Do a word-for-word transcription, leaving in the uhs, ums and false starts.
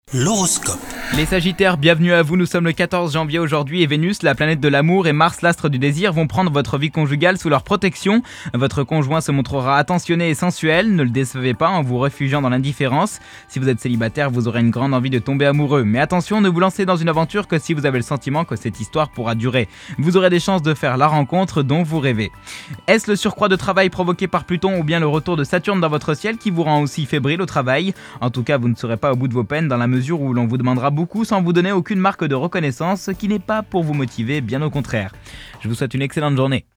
L'horoscope. Les Sagittaires, bienvenue à vous, nous sommes le quatorze janvier aujourd'hui et Vénus, la planète de l'amour, et Mars, l'astre du désir, vont prendre votre vie conjugale sous leur protection. Votre conjoint se montrera attentionné et sensuel, ne le décevez pas en vous réfugiant dans l'indifférence. Si vous êtes célibataire, vous aurez une grande envie de tomber amoureux, mais attention, ne vous lancez dans une aventure que si vous avez le sentiment que cette histoire pourra durer. Vous aurez des chances de faire la rencontre dont vous rêvez. Est-ce le surcroît de travail provoqué par Pluton ou bien le retour de Saturne dans votre ciel qui vous rend aussi fébrile au travail? En tout cas, vous ne serez pas au bout de vos peines dans la mesure où l'on vous demandera beaucoup sans vous donner aucune marque de reconnaissance, ce qui n'est pas pour vous motiver, bien au contraire. Je vous souhaite une excellente journée.